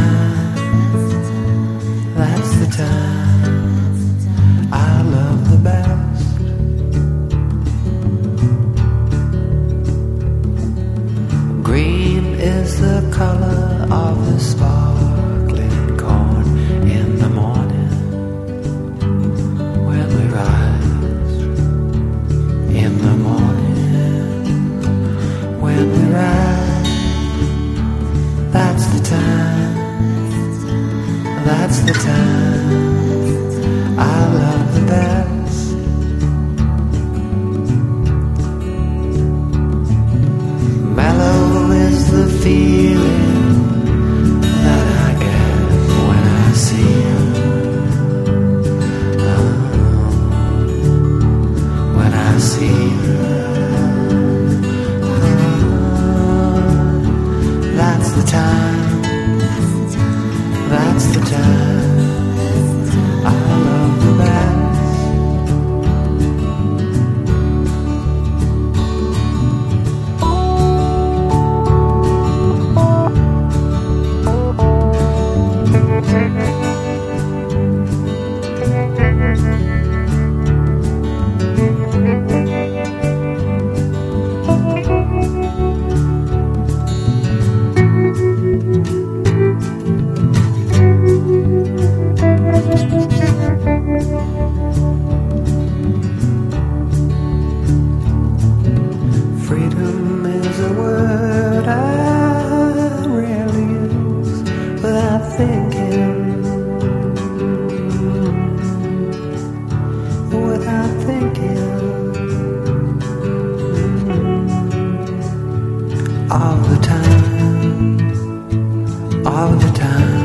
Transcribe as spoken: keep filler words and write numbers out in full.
time, that's the time I love the best. Green is the color of the sparkling corn in the morning when we rise. In the morning when we rise, that's the time, that's the time I love the best. Mellow is the feeling that I get when I see you. Oh, when I see you. Oh, that's the time, that's the time I love the best. Freedom is a word I rarely use without thinking, without thinking of the time, of the time.